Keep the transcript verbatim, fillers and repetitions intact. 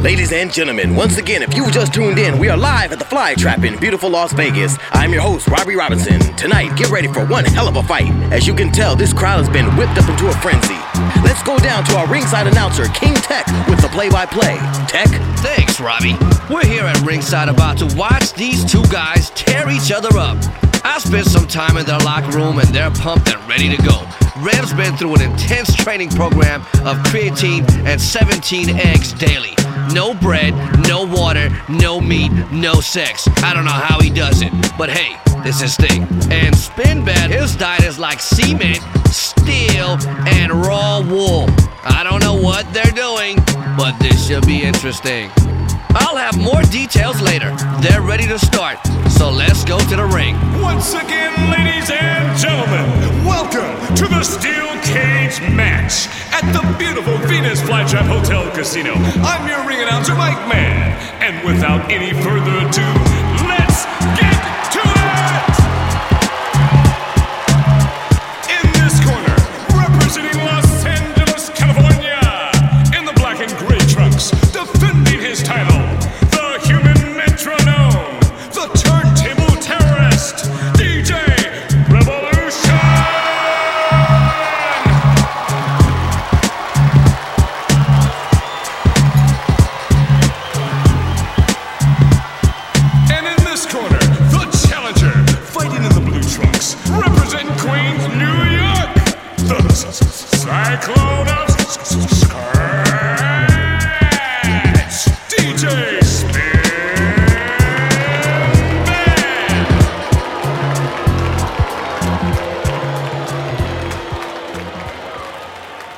Ladies and gentlemen, once again, if you just tuned in, we are live at the Fly Trap in beautiful Las Vegas. I'm your host, Robbie Robinson. Tonight, get ready for one hell of a fight. As you can tell, this crowd has been whipped up into a frenzy. Let's go down to our ringside announcer, King Tech, with the play-by-play. Tech? Thanks, Robbie. We're here at ringside about to watch these two guys tear each other up. I spent some time in their locker room and they're pumped and ready to go. Rev's been through an intense training program of creatine and seventeen eggs daily. No bread, no water, no meat, no sex. I don't know how he does it, but hey, this is his thing. And Spinbad, his diet is like cement, steel, and raw wool. I don't know what they're doing, but this should be interesting. I'll have more details later. They're ready to start, so let's go to the ring. Once again, ladies and gentlemen, welcome to the Steel Cage match at the beautiful Venus Flytrap Hotel Casino. I'm your ring announcer, Mike Mann, and without any further ado, let's get to it! In this corner, representing Los Angeles, California, in the black and gray trunks, defending his title, the human metronome, the turntable terrorist, D J Revolution! And in this corner, the challenger, fighting in the blue trunks, representing Queens, New York, the Cyclone of